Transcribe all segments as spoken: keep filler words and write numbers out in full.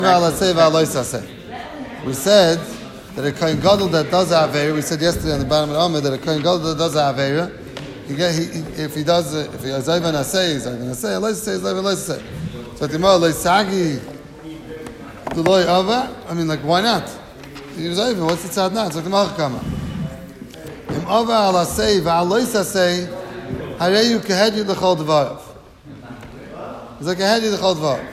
We said that a Kohen Gadol that does Aveira, we said yesterday on the bottom of the Amud that a Kohen Gadol that does Aveira, he get, he, he, if he does, uh, if he has Zayvan Asay, he's Zayvan Asay, Alois Asay, he's Zayvan Alois Asay. So the Gemara, Alois Sagi, the Loi Ava, I mean, like, why not? He was Zayvan, what's the tzad now? It's like the Malchakama. Im Ava Al Asay, Va'alois Asay, Hareyu Kehedyu L'chol Dvarav. It's like a Kehedyu L'chol Dvarav.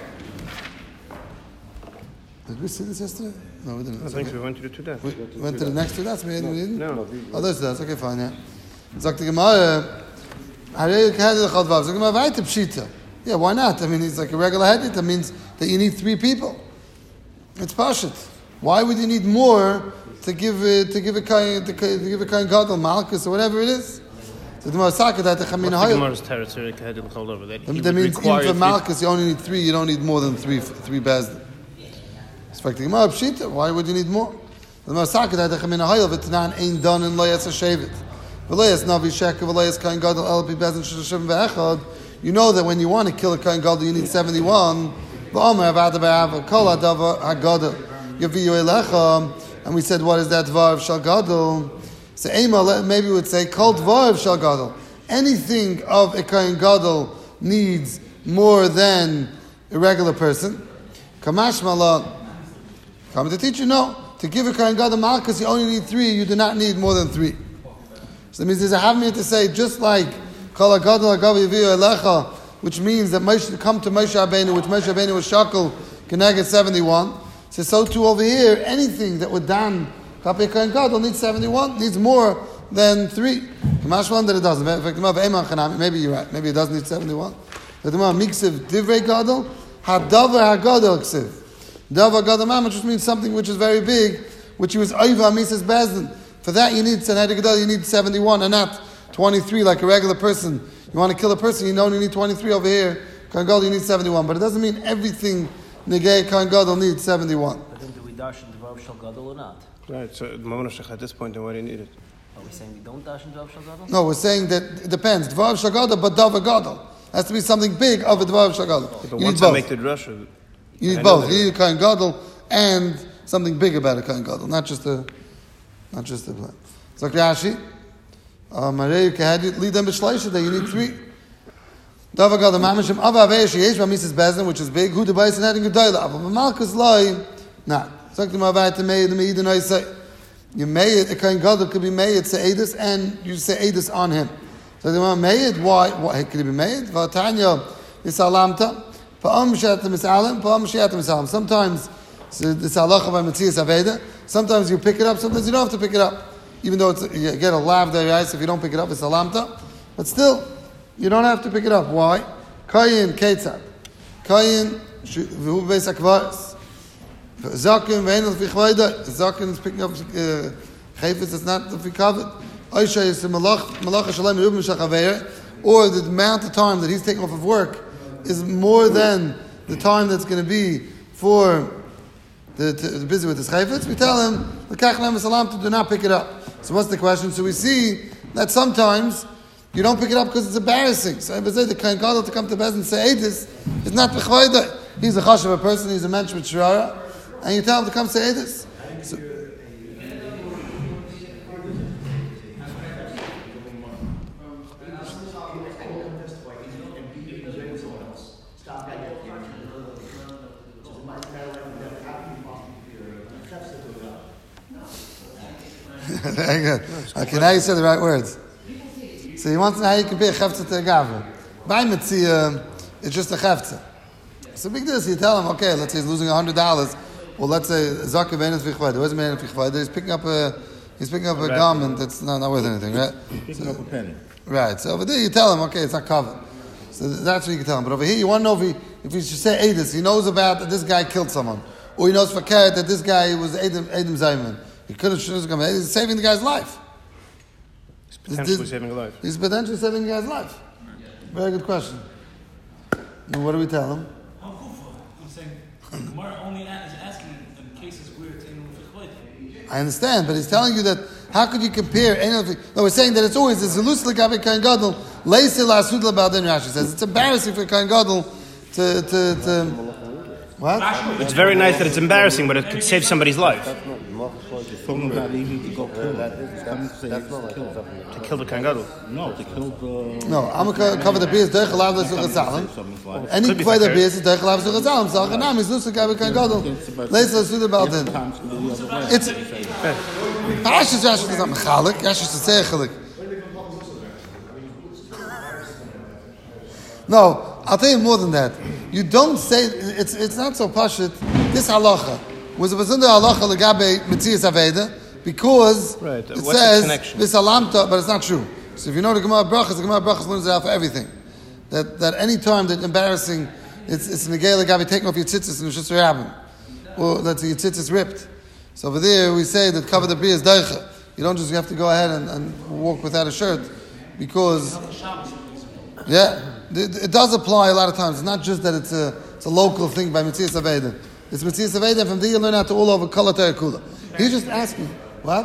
Did we see this yesterday? No, we didn't. I think we went to the two deaths. We went to the next two deaths? We didn't? No. Oh, there's deaths. Okay, fine, yeah. Sagt die Gemara, Harei Kehedit L'chol Dvarav. Sagt die Gemara, Vaita Pshita. Yeah, why not? I mean, he's like a regular hedit. That means that you need three people. It's Pashit. Why would you need more to give it, to give a kind to give a kind Gadol, Malchus, or whatever it is? So the Gemara Sakat that the Chamin Hayil. Gemara's territory Kehedit L'chol Dvarav. That means even for Malchus, you only need three. You don't need more than three three bezdin. Why would you need more? The Masaka that the Chamin Hayil v'Tanan ain't done in Loyas Hashavit. V'Loyas Navi Sheka v'Loyas Kain Gadol El Bezin Sheshem Ve'Echad. You know that when you want to kill a Kain Gadol, you need seventy-one. V'Omer Avada Be'Ava Kol Adava HaGadol Yaviyu Elecha. And we said, what is that Dvar Shal Gadol? So Ema, maybe we would say Kol Dvar Shal Gadol. Anything of a Kain Gadol needs more than a regular person. Kamash Malah. Come to teach you, no. To give a Kohen Gadol Malchus, you only need three. You do not need more than three. So that means there's a havmir to say, just like Kol HaGadol HaGav Yaviyu Elecha, which means that Moshe come to Moshe Rabbeinu, which Moshe Rabbeinu was shakel Keneged seventy-one. So so too over here, anything that would dan Kapei Kohen Gadol needs seventy-one, needs more than three. Kamash one that it doesn't. Maybe you're right. Maybe it doesn't need seventy-one. The Gemara Miksiv Divrei Gadol Hadavar HaGadol Ksiv. Davar Gadol Mamash, which means something which is very big, which he was Oiva Mises Bezdin. For that you need Sanhedrin Gadol, you need seventy-one and not twenty-three like a regular person. You want to kill a person, you only need twenty-three over here. Kohen Gadol, you need seventy-one. But it doesn't mean everything Negei Kohen Gadol needs seventy-one. But then do we dash in Dvar Shal Gadol or not? Right, so the moment of at this point, then why do you need it? Are we saying we don't dash in Dvar Shal Gadol? No, we're saying that it depends. Dvar Shal Gadol, but Davar Gadol. Has to be something big of a Dvar Shal Gadol. But you once need I both. make the drush, You need both. You need a Kohen Gadol and something big about a Kohen Gadol, not just a, not just a plan. So Rashi, Marei Kehedit lead them b'shleisha that you need three. Davar Gadol Mamashim Ava Aveish Yesh B'Mises Bezdin, which is big. Who the Bais and Heading Gedoyla Ava Malchus Loi. Nah. So the Mavai to Meid the Meid and I say you Meid a Kohen Gadol could be Meid Se'edus and you say Edus on him. So the Meid why why could he be Meid? V'Tanya Yisalamta. Sometimes it's halacha by Metzias Aveda. Sometimes you pick it up. Sometimes you don't have to pick it up, even though it's, you get a lav there. If you don't pick it up, it's salamta. But still, you don't have to pick it up. Why? Kayin ketzad. Kayin v'hu beis hakvaris. Zakin v'enel v'chvayda. Zakin is picking up chayfetz. It's not the covered. Aisha is the malach malach shalom yubim shachaveir, or the amount of time that he's taking off of work is more than the time that's going to be for the, to, to busy with his chayfetz. We tell him the kachlem salam to do not pick it up. So what's the question? So we see that sometimes you don't pick it up because it's embarrassing. So I would say the Kohen Gadol to come to Bez and say Edis is not b'chvayda. He's a chashav a person. He's a mensch with shirara, and you tell him to come say Edis. So, very good. Okay, now you said the right words. So he wants to know how you compare chefza to a gavra. By Metzia, it's just a chefza. So big deal. So you tell him, okay, let's say he's losing a hundred dollars. Well, let's say Zaka Venus Vichvayda. Where's Venus Vichvayda? He's picking up a he's picking up a garment that's not, not worth anything, right? Picking so, up a penny. Right. So over there you tell him, okay, it's not covered. So that's what you can tell him. But over here you want to know if he if he should say Edis, he knows about that this guy killed someone, or he knows for carrot that this guy was Edom Edom Zayman. He could have come. He's saving the guy's life. He's potentially this, saving a life. He's potentially saving the guy's life. Very good question. And what do we tell him? I'm saying, Gemara only is asking in cases where it's in I understand, but he's telling you that how could you compare any of the... No, we're saying that it's always this elus l'gabe Kohen Gadol, leisi la'asud l'ba'adin. Rashi says it's embarrassing for Kohen Gadol to to to What? It's very nice that it's embarrassing, but it could save somebody's life. Talking about he need to go kill him. He's coming to say he's to kill him. To kill the Kohen Gadol. No, to kill the... No, I'm going to cover the beers, Derech Alav Lesuchazalim. Any Kvay the beers is Derech Alav Lesuchazalim. So Achanam is Lusa Gabi Kohen Gadol. Leis Lesuda Baldin. It's... Parashas Rashi is not Mechalik. Rashi is Tzeichalik. No, I'll tell you more than that. You don't say... It's it's not so pashut. This halacha was it was in the halacha legabe Metzias Aveda because right. it What's says the this alamta, but it's not true. So if you know the Gemara Brachas, the Gemara Brachas learns it out for everything. That that any time that embarrassing, it's it's negay legabe taking off your tzitzis and it's just happen, or that your tzitzis ripped. So over there we say that cover the beer is daicha. You don't just have to go ahead and, and walk without a shirt because yeah, it, it does apply a lot of times. It's not just that it's a it's a local thing by Metzias Aveda. It's Metzias Aveda, from there you learn how to all over Kol HaTorah. He's just asking, what?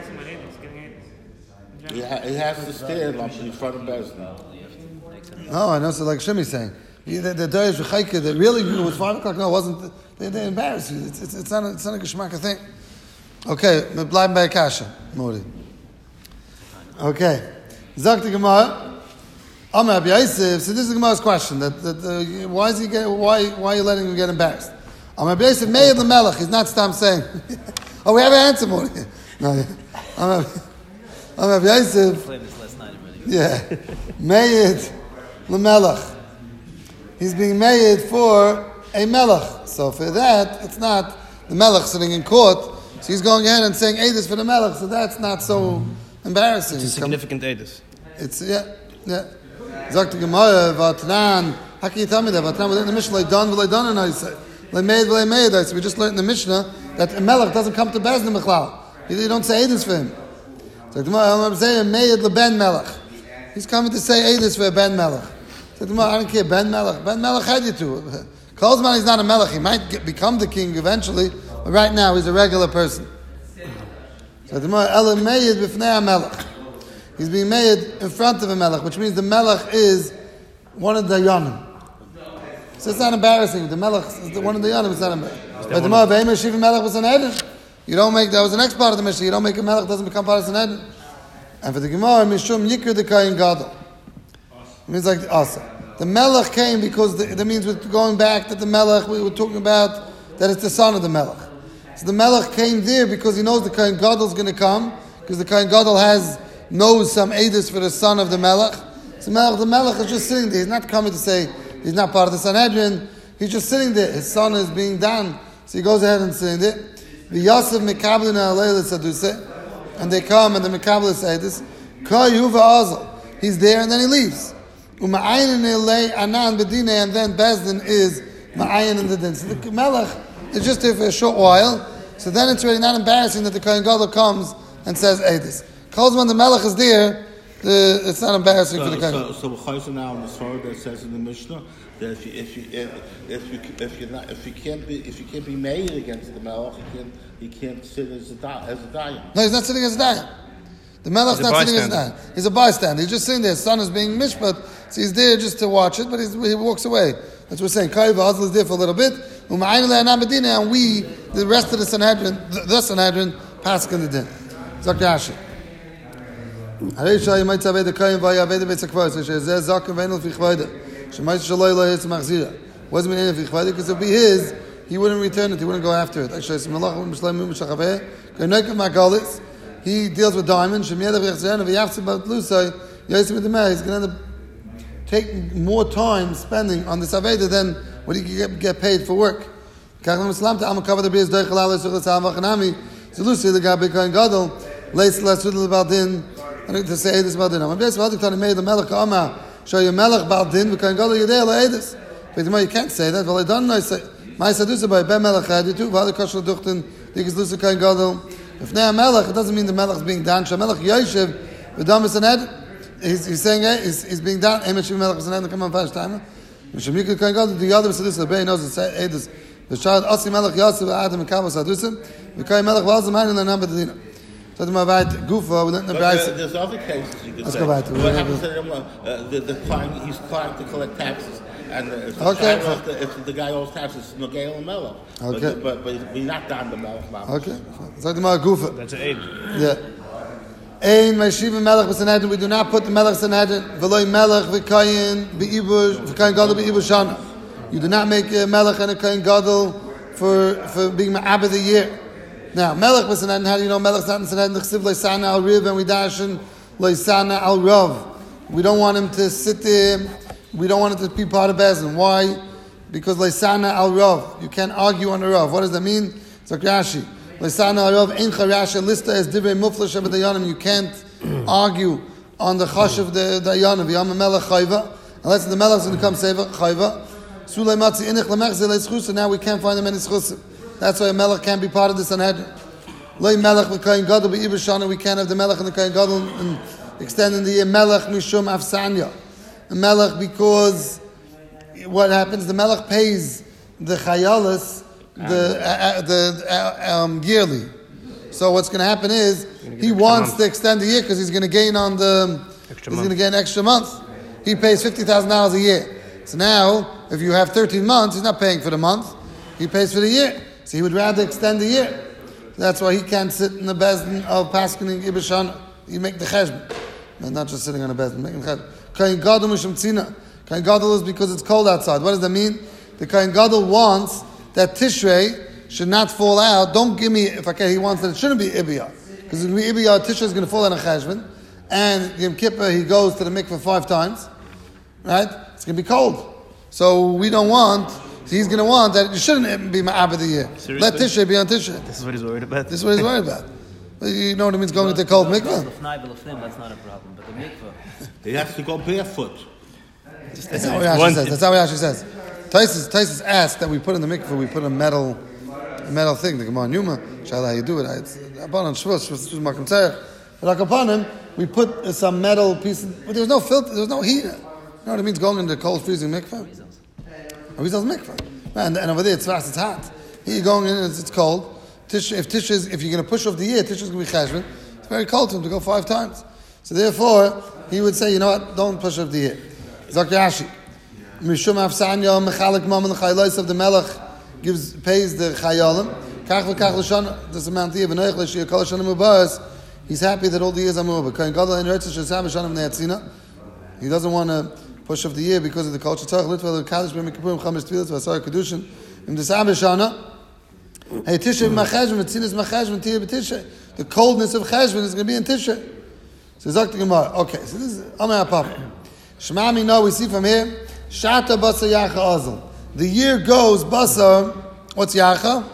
He, ha- he has to stand up in front of Bezdin. No, I know, so like Shimi's saying. The, the, the Darish V'chaika, that really it was five o'clock, no, it wasn't, they, they embarrass you. It's, it's, it's, not a, it's not a Geshmaka thing. Okay, bleiben bei Kasha, Mori. Okay. Zak the Gemara. Amar Rabbi Yosef, so this is the Gemara's question, that, that uh, why is he get, why, why are you letting him get embarrassed? Amar Rabbi Yosef, Meir L'melech, he's not Stam saying. Oh, we have an answer, Mori. No, yeah. Amar Rabbi Yosef, yeah, Meir L'melech. He's being made for a melech. So for that, it's not the melech sitting in court. So he's going ahead and saying Eidus for the melech. So that's not so embarrassing. It's a significant Eidus. It's, yeah, yeah. Sagt die Gemara, Vatran, how can you tell me that? Vatran, we learned in the Mishnah, Leidan v'leidan, and I say, Leimeid v'leimeid, I say, we just learned in the Mishnah that a melech doesn't come to Bezdin B'chlal. You don't say Eidus for him. Sagt die Gemara, I'm saying Meid l'ben melech. He's coming to say Eidus for a ben melech. I don't care, Ben Melech. Ben Melech had you to. Kolzman is not a Melech. He might get, become the king eventually, but right now he's a regular person. So the Ela Meid b'fnei Melech. He's being made in front of a Melech, which means the Melech is one of the Yonim. So it's not embarrassing. The Melech is one of the Yonim. It's not embarrassing. But the Ma'avayim Shiva Melech was an Eden. You don't make, that was the next part of the Mishnah. You don't make a Melech, doesn't become part of an Eden. And for the Gemara, Mishum Yikr the Kohen Gadol. It means like the Asa. The Melech came because the, that means we're going back that the Melech, we were talking about that it's the son of the Melech. So the Melech came there because he knows the Kohen Gadol is going to come, because the Kohen Gadol has, knows some Eidus for the son of the Melech. So Melech, the Melech is just sitting there. He's not coming to say he's not part of the Sanhedrin. He's just sitting there. His son is being done. So he goes ahead and sitting there. The Yosef Mekablin Alayla Saduse. And they come and the Mekablin say this. Kay Yuva Azal. He's there and then he leaves. And then Bezdin is Ma'ayin in the din. So the Melech is just there for a short while. So then it's really not embarrassing that the Kohen Gadol comes and says Eidus. When the Melech is there, the, it's not embarrassing so, for the Kohen So, Gadol. so we're so now in the story that says in the Mishnah that if you if you if, if you if you not if you can't be if you can't be made against the Melech, you can't you can't sit as a as a dayan. No, he's not sitting as a dayan. The Melech's not sitting as a dayan. He's a bystander. He's just sitting there. His son is being mishpat. So he's there just to watch it, but he's, he walks away. That's what we're saying. Kai V'Hazl is there for a little bit. And we, the rest of the Sanhedrin, the, the Sanhedrin, pass in the din. Zak Rashi. You might say the Kai V'Yaved Beitz HaKvod. So Zeh Zaken V'Enel V'Chvayda. Shemait Shaloi Lo Yetz Machzira. What does it mean Enel V'Chvayda? Because if it be his, he wouldn't return it. He wouldn't go after it. Actually, Malach M'Shlem M'Shachaveh. K'Nekv Ma'Galis. He deals with diamonds. Shemiyad V'Yachzirana V'Yaftzim Bat Lusay. Yosim With the Meh. He's going to end up take more time spending on this Aveda than what he can get, get paid for work. To say this about din. I'm basically telling me the Melech Amar show you Melech Baldin because Gadol Yedei Laedis. But you can't say that. Well, I don't know. My Sadusa by Ben Melech had you too. V'Hadi Kashal Duchten Dikas Lusa Kain Gadol. If now Melech, it doesn't mean the Melech is being done. Melech Yoshev V'Dam is an Ed. He's, he's saying hey, he's, he's being done. Hey, Mishim Melech is an Ed. Come on, first time. Mishim Yikul Kain Gadol. The other Sadusa the Ben knows it's Edis. The child Asi Melech Yosef Adam and Kavos Sadusa. V'Kain Melech was the man in the number of the dinner. So the Mavite Gufa, we didn't But embrace uh, there's other cases you could Let's say. go back to what it. happens to him? Uh, the, the client, he's trying to collect taxes, and if the, Okay. guy owes the, if the guy owes tax, it's Nogel and Melech. Okay. But, but, but we're not down the Melech. Okay. Sag dir mal Gufa. That's an aid. Yeah. Ein Meshiva Melech b'Sanhedrin. We do not put the Melech Sanhedrin. V'loi Melech v'Kayin b'Ibur v'Kayin Gadol b'Ibur Shana. You do not make a Melech and a Kayin Gadol for for being Ma'abed the year. Now Melech b'Sanhedrin. How do you know Melech's not in Sanhedrin? Chsiv Leisana al Riv and we dashin Leisana al Rav. We don't want him to sit there. We don't want him to be part of Bezdin. Why? Because Leisana al Rav. You can't argue on the Rav. What does that mean? It's like Rashi. Leisana al Rav ein charasha lista as divrei mufla sheba dayanim. You can't argue on the chash of the dayanim. V'yam melech chayva. Unless the melech is going to come save chayva. Sulei matzi inich lemech zelei schusa. Now we can't find him any schusa. That's why a melech can't be part of the Sanhedrin. Lei melech v'kayin gadol b'ibur shana. We can't have the melech and the kayin gadol and extending the year melech mishum afsanya. A melech because what happens? The melech pays the chayalis the uh, the uh, um, yearly. So what's going to happen is he wants month. to extend the year because he's going to gain on the extra he's going to gain extra month. He pays fifty thousand dollars a year. So now, if you have thirteen months, he's not paying for the month. He pays for the year. So he would rather extend the year. So that's why he can't sit in the bezdin of paskening ibishana. You make the cheshbon. And not just sitting on a bed. Kain Gadol mishum tzina. Kain Gadol is because it's cold outside. What does that mean? The Kain Gadol wants that Tishrei should not fall out. Don't give me, if I can, he wants that it shouldn't be Ibiyah. Because if it be Ibiyah, Tishrei is going to fall out on Cheshvan. And Yom Kippur, he goes to the mikveh five times. Right? It's going to be cold. So we don't want, so he's going to want that it shouldn't be Ma'abed the year. Seriously? Let Tishrei be on Tishrei. This is what he's worried about. This is what he's worried about. You know what it means going to the cold mikveh? That's not a problem, but the mikveh. He has to go barefoot. That's not what Rashi says. That's not what Rashi says. Taisus, Taisus asked that we put in the mikveh, we put a metal, a metal thing. The Gemara Yuma, Shala, how you do it? It's upon on Shavuos, Shavuos Makam Tzarech. But like upon him, we put uh, some metal piece. But there was no filter. There was no heat. You know what it means going into cold freezing mikveh? Arizal's mikveh. And, and over there it's fast, it's hot. Here you're going in, it's, it's cold. Tish, if Tish is, if you're going to push off the year, Tish is going to be cheshvan. It's very cold to him to go five times. So therefore, he would say, you know what? Don't push off the year. Zakyashi, mishum afsanya mechalik mam and chaylos of the melech gives pays the chayalim. Kach v'kach l'shana. This amount here v'noich l'shiyah kol l'shana mubas. He's happy that all the years are mubas. Kain gadol in eretz shesam v'shanam ne'atzina. He doesn't want to push off the year because of the culture. Tzarich litval l'kadosh b'mikapur m'chamesh tfilas v'asar kedushin im desam v'shana. Hey, Tishrei machashvan, tzinas machashvan, tiyah b'tishrei. The coldness of cheshvan is going to be in Tishrei. So Zok the Gemara. Okay, so this is Amar Papa. Shema mi no, we see from here. Shata basa yacha azal. The year goes basa. What's yacha?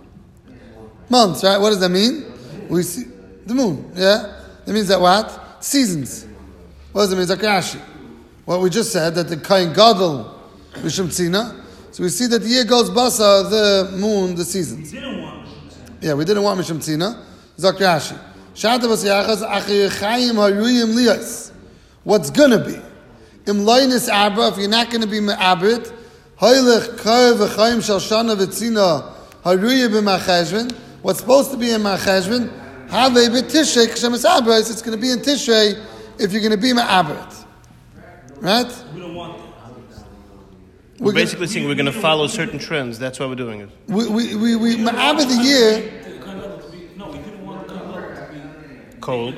Months, right? What does that mean? We see the moon. Yeah, that means that what? Seasons. What does it mean? Zakashi. What we just said that the kain gadol mishum tzina. So we see that the year goes basa, the moon, the seasons. We didn't want Yeah, we didn't want mishum tzina. Zakashi. Shata basa yachas achir chayim haruyim liyas. What's gonna be? Im loinis abra, if you're not going to be me'abrit, hoylech kar v'chayim shal shana v'tzina haruya b'macheshven. What's supposed to be in macheshven, havei b'tishrei k'shem es abra, it's going to be in Tishrei if you're going to be me'abrit. Right? We don't want that. We're, We're basically saying we're going to follow certain trends. That's why we're doing it. We we we, we me'abrit the year. No, we didn't want the Kain to be Cold.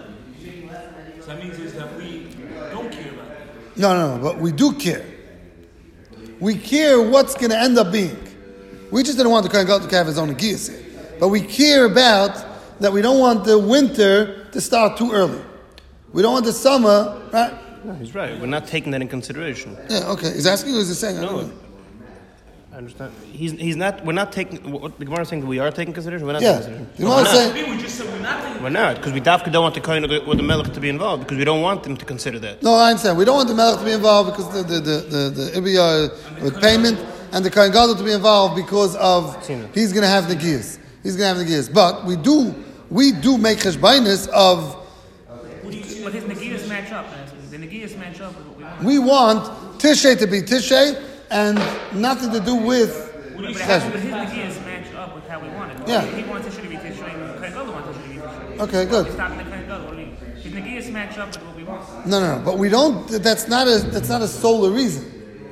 So that means is that we don't care about that. No, no, no, but we do care. We care what's going to end up being. We just didn't want the Kohen Gadol to have his own gears here. But we care about that we don't want the winter to start too early. We don't want the summer, right? No, he's right. We're not taking that in consideration. Yeah, okay. He's asking or is he saying? I don't No. know. I understand. He's he's not. We're not taking. What the Gemara is saying that we are taking consideration. We're not Yeah. taking consideration. The No, Gemara we're is not. saying, We just said we're not taking We're not, because we dafka don't want the kohen or the, or the melech to be involved, because we don't want them to consider that. no, I understand. We don't want the Melech to be involved because the the the the, the Ibiyah with payment and the Kohen Gadol to be involved because of he's going to have the gears. He's going to have the gears. But we do we do make cheshbainis of But his Nagias match up. The Nagias match up with what we want. we want Tishrei to be Tishrei and nothing to do with But his cheshbon. Nagias match up with how we want it. Yeah. He wants it should be Tishrei, and Kohen Gadol wants it should be Tishrei. Okay, good. We stop the Kohen Gadol. What do you mean? His Nagias match up with what we want. No, no, no. But we don't. That's not a. That's not a solar reason.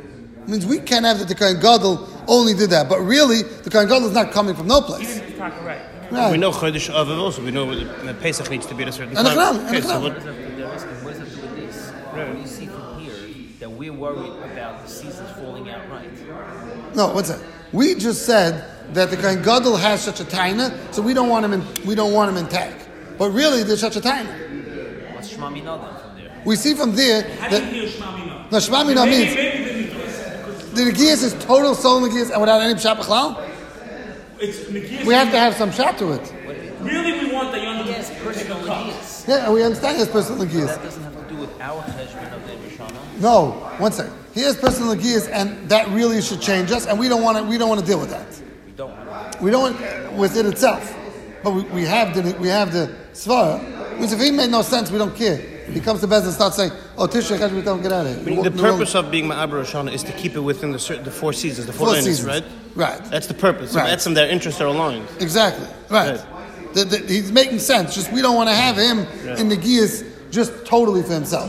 It means we can't have that the Kohen Gadol only did that. But really, the Kohen Gadol is not coming from no place. Even talk right. Right. We know Chodesh Av also. We know that Pesach needs to be at a certain And time. Echram, and Okay, so Echram. what, What does that have to do with this? Right. We see from here that we're worried about the seasons falling out right. No, what's that? We just said that the Kohen Gadol has such a taina, so we don't want him in. We don't want him intact. But really, there's such a taina. What's Shema Mina then from there? We see from there How do you that hear Shema Mina? no Shema Mina Maybe, means maybe the Negias. the Negias is total soul Negias and without any pshat b'chlal. It's Negias. We have to have some shot to it. Really, we want the young Yes, personal ideas. Yeah, we understand his personal Negias. That doesn't have to do with our cheshbon of the Rishana. No, one second. He has personal Negias, and that really should change us, and we don't want to. We don't want to deal with that. We don't. We don't want with it itself, but we, we have the we have the svara. Means if he made no sense, we don't care. He comes to Bez and starts saying, "Oh, Tisha Cheshvan, we don't get out of here." meaning the purpose of being Ma'aber Roshana is to keep it within the certain, the four seasons, the four, Four lanes, seasons, right? right? That's the purpose. Right. So that's them. Their interests are aligned. Exactly, right. Right. The, the, he's making sense. Just we don't want to have him in the gears just totally for himself.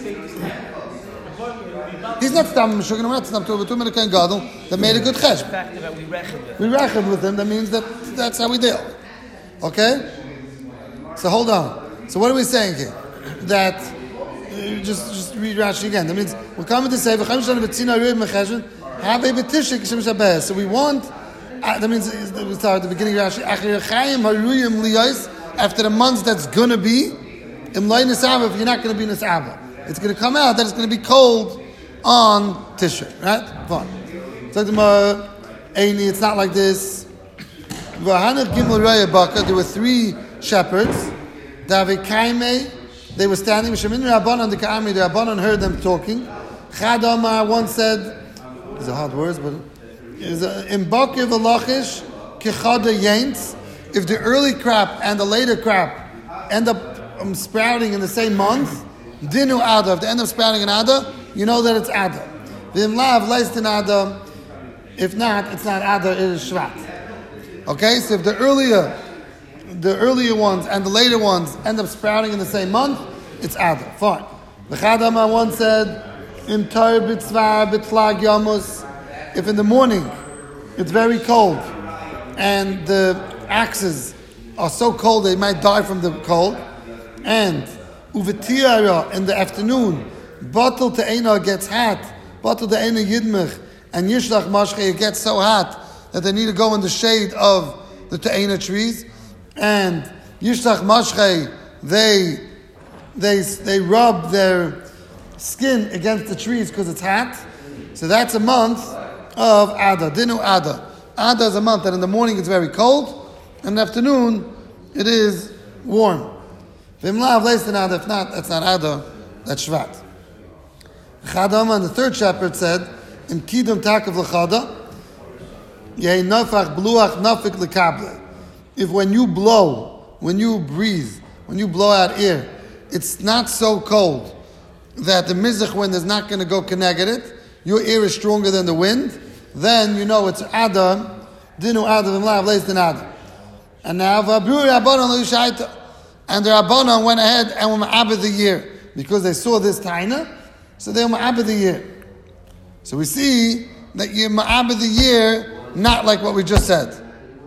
He's not stam Meshuggah. We're not stam to a two-minute Kohen Gadol that made a good The cheshbon. fact that we reckon with We reckoned with him. That means that that's how we deal. Okay. So hold on. So what are we saying here? That uh, just just read Rashi again. That means we're coming to say v'chaim shana v'tzina yud mecheshbon habe b'tishik kishem shabes. So we want. Uh, that means uh, we start at the beginning of Rashi. Achir chayim haruyim liyos. After the months that's gonna be im loy nisava. If you're not gonna be nisava, it's gonna come out that it's gonna be cold on Tishrei. Right? Fine. So the Eini, it's not like this. V'hanach gimel raya baka. There were three shepherds. David Kaime, they were standing. Shemin Rabbanon, the Kaime, the Rabbanon heard them talking. Chad Omar once said, these are hard words, but is in Bakir v'lachish kechada yents. If the early crop and the later crop end up um, sprouting in the same month, dinu ada. If they end up sprouting in ada, you know that it's ada. V'im lav leist in ada. If not, it's not ada. It is shvat. Okay, so if the earlier the earlier ones and the later ones end up sprouting in the same month, it's Adar. Fine. The Chadama once said, "Im tar b'tzvar b'tlag yamus." If in the morning it's very cold and the axes are so cold they might die from the cold, and uvetiyara in the afternoon, batal te'ena gets hot, batal te'ena yidmich, and yishlach mashche it gets so hot that they need to go in the shade of the te'ena trees. And Yishlach Mashchei, they they they rub their skin against the trees because it's hot. So that's a month of Ada. Dinu Ada. Ada is a month that in the morning it's very cold, and in the afternoon it is warm. V'imlav leis in Ada. If not, that's not Ada. That's Shvat. Chadam and the third shepherd said, "Im kidum takav l'chada, yei nafach bluach nafik lekable." If when you blow, when you breathe, when you blow out air, it's not so cold that the mizrach wind is not going to go connected it, your air is stronger than the wind, then you know it's Adam, dinu Adam and lav leis than Adam. And now v'abru Rabbanon l'yishaita, and the Rabbanon went ahead and were ma'abed the year because they saw this taina, so they were ma'abed the year. So we see that you're ma'abed the year, not like what we just said.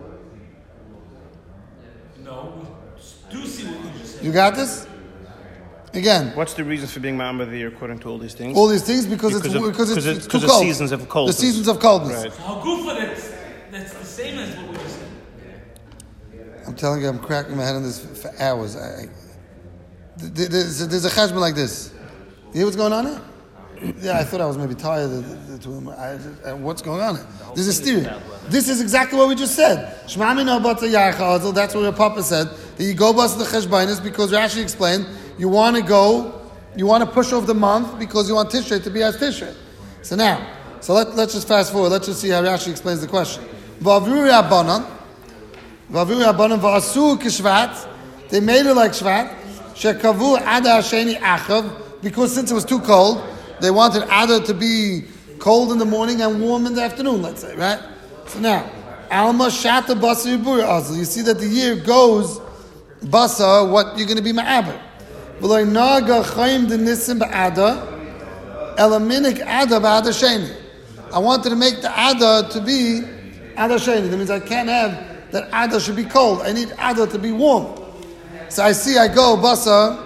Do see what you just said. You got this? Again, What's the reason for being Ma'aber of the year according to all these things? all these things because, Because it's of- because it's, because it's of- too because of cold. seasons of coldness. The seasons of coldness. Right. How good for that? That's the same as what we just said. I'm telling you, I'm cracking my head on this for hours. I, I, th- there's, a, there's a cheshbon like this. You hear what's going on here? Yeah, I thought I was maybe tired of the, the two of them. I, I, what's going on here? There's a steer. This is exactly what we just said. Shema mina bata yarcha. That's what your papa said. That you go bust the cheshbonis because Rashi explained you want to go, you want to push over the month because you want Tishrei to be as Tishrei. So now, so let, let's just fast forward. Let's just see how Rashi explains the question. V'avru rabbanan, v'avru rabbanan v'asu k'shvat. They made it like Shvat. Shekavu ada hasheni achav, because since it was too cold, they wanted Ada to be cold in the morning and warm in the afternoon, let's say, right? So now, Alma Shata Basar Yibur Azl. You see that the year goes Basar, what you're going to be Ma'aber. V'loi naga chayim de nisim ba'ada, elaminik Ada ba'ada sheni. I wanted to make the Ada to be Ada Sheni. That means I can't have that Ada should be cold. I need Ada to be warm. So I see, I go, Basa,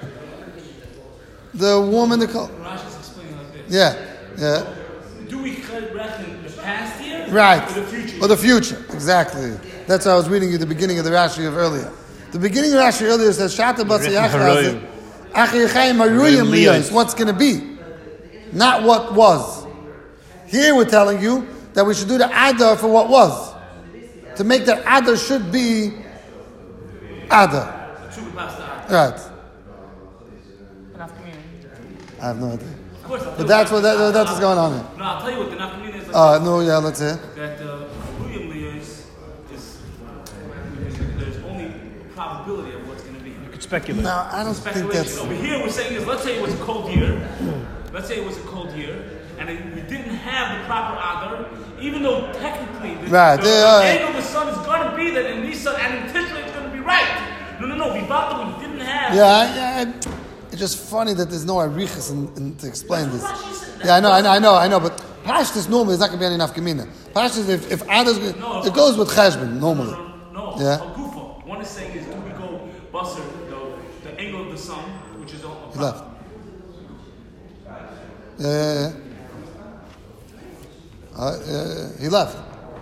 the warm and the cold. Rashi's explaining like this. Yeah, yeah. Do we reckon the past year? Right. Or the future? Or the future, exactly. That's how I was reading you the beginning of the Rashi of earlier. The beginning of Rashi earlier says, Shata Batzayach Achiyachayim Haruyim Liyos. What's going to be? Not what was. Here we're telling you that we should do the Ada for what was. To make that Ada should be Ada. Right. I have no idea. Of course, I'll But that's what that, that's what's going on here. No, I'll tell you what the nafkamina is. Like Uh, no, yeah, let's hear. that the William is, is there's only probability of what's going to be. You could speculate. No, I don't think Speculation. that's. Over here, we're saying is let's say it was a cold year. Let's say it was a cold year, and it, we didn't have the proper adar, even though technically the, Right, the, yeah, the right. angle of the sun is going to be that in Nisan and in Tishrei it's going to be right. No, no, no. We thought that we didn't have. Yeah, I, I, it's just funny that there's no arichas in, in, to explain this. Yeah, I know, I know, I know, I know, but Pashtus normally is not going to be any nafkamina. Pashtus, if, if Ada's, No, it goes with Cheshbon normally. No, no, no. Yeah. A gufa. One is saying is do we go busser the, the angle of the sun, which is a, a He left. Yeah, yeah, yeah. Uh, yeah, he left.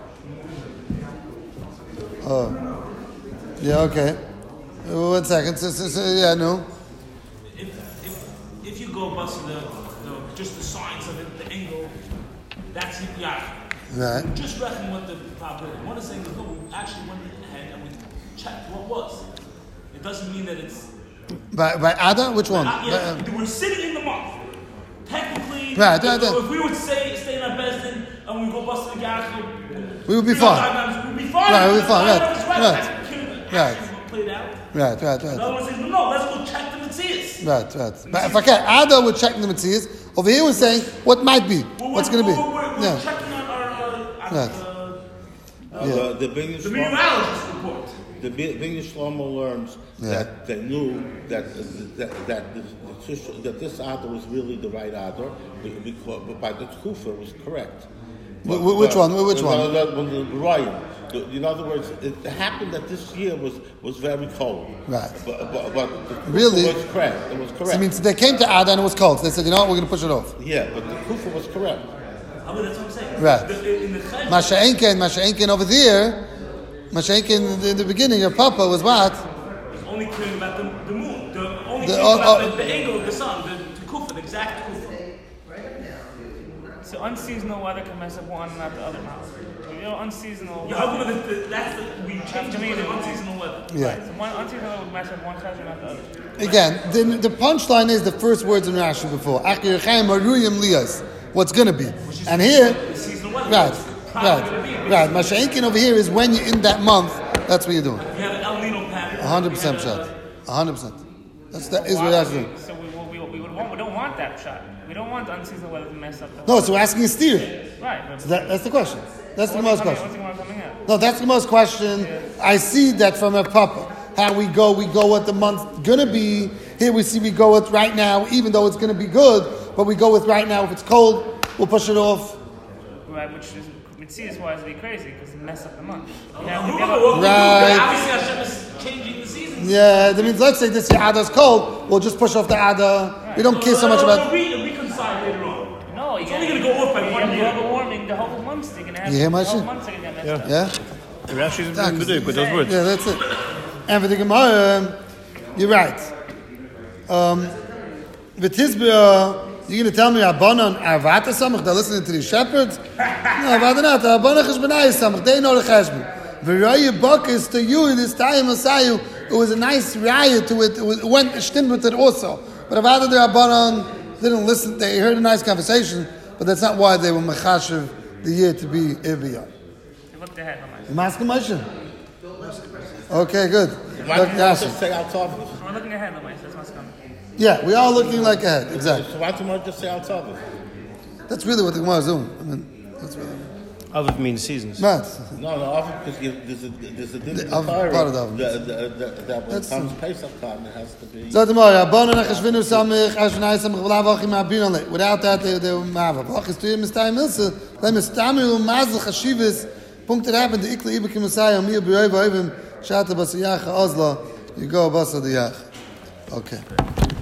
Oh. Yeah, okay. Uh, One second. So, so, so, yeah, no. If, if, if you go busser the, the just the science of it, the angle, that's yeah. Right. Just reckon what the probability. One is saying is no, we actually went ahead and we checked what was. It doesn't mean that it's. By, by Ada? Which one? Uh, yeah, By, uh, we're sitting in the month. Technically, Right, if, right, right. if we would say stay in our Besdin and we go bust the garage, We would be fine. We'd be fine. Right, we'd be fine, right, Right. right. Right. Right. Played out. right, right, The right. other one says, no, no, let's go check the Matthias. Right, right. But if I can, Ada would check the Matthias. Over here we're saying what might be. Well, What's we're, going to be. We're, we're, we're Yeah. checking on our, uh, our Right. uh, Uh, the the Bing the meteorologist report. The Bing Shlomo learns Yeah. that they knew that that that this, that this adar was really the right adar because by the Kufa was correct. Wh- wh- which one? Which one? No, no, no, the Ryan. The- In other words, it happened that this year was, was very cold. Right. But, but, but the Kufa Really? was correct. It was correct. So it means they came to Ada and it was cold. So they said, you know what, we're going to push it off. Yeah, but the Kufa was correct. I mean, that's what I'm saying. Right. The, in the Cheshbon, Masha Enken, Masha Enken over there, Masha Enken in the beginning, your papa was what? it's only clear about the, the moon. The only The- thing oh, about oh. the, the angle of the sun, the, the kufa, the exact kufa. So unseasonal weather can mess up one, not the other. You know, unseasonal. Yeah, how come the, the, that's the, we changed To me, it to the- unseasonal weather. Yeah. So one unseasonal weather would mess up one chesed, not the other. Again, the, the punchline is the first words in Rashi before. Achir Chaim Aruyim Lias. What's going to be. And here, The seasonal weather. right, It's probably gonna be. right, right. Masha Enken over here is when you're in that month, that's what you're doing. We have an El Nino pattern. one hundred percent We have shot. a- one hundred percent. That's, that is what Why that's would we- doing. So we, we, we, would want, we don't want that shot. We don't want the unseasonal weather to mess up the No, so we're asking a steer. Right. But So that, that's the question. That's the what's most coming- question. What's coming out? No, that's the most question. I see that from a papa. How we go, we go what the month's gonna be. Here we see we go with right now, even though it's gonna be good, but we go with right now. If it's cold, we'll push it off. Right, which is Mitzias wise be crazy because it messed up the month. You have, Who you knows have what we do? Right. Obviously, Hashem is changing the seasons. Yeah, that means let's say this year Ada's cold, we'll just push off the Ada. We don't care so much about. Re- reconcile later on. a, no, you It's got only gonna go off by you one have year. global warming. The whole months you're gonna have. You hear my the whole shit? months are gonna get messed up. Yeah, The Rashi is Exactly. good with those words. yeah, that's it. And for the Gemara, um, you're right. Um, the Tizbah, you're going to tell me Rabbanan Arvata Samach? They're listening to these shepherds? No, Arvata not. Rabbanan Cheshbonai Samach. They know the Cheshbon. V'raya Bakas to you, this time Masayu, it was a nice raya to it. It, was, it went stimmed with it also. But Arvata the Rabbanan didn't listen. They heard a nice conversation, but that's not why they were Mechashev the year to be Ibiyah. You looked ahead, Lamai. You ask a question? Okay, good. Why Look, don't you just Yasser. say outside of it? We're looking ahead, Lamai. That's what's coming. Yeah, we are looking like ahead. Exactly. So why don't you just say outside of it? That's really what the Gemara is doing. I mean, that's really. Of means seasons. Right. No, no, often because you, there's a there's a different The oven, Torah part of the oven. that, that, that, that when it That's- comes Pesach time, it has to be. So tomorrow, Rabbanon Echashvinu Samich Ashvanai Samich V'lav Achim Abin Ale. Without that, they they Mava. V'achis to him Mistayim Milsa. Let me stamiru Mazel Chashivas. Punkt it happened. The Ikli Ibekim Messiah Mir B'Yoy V'Oivim Shata Basiyach Ozla. You go Basa Diyach. Okay.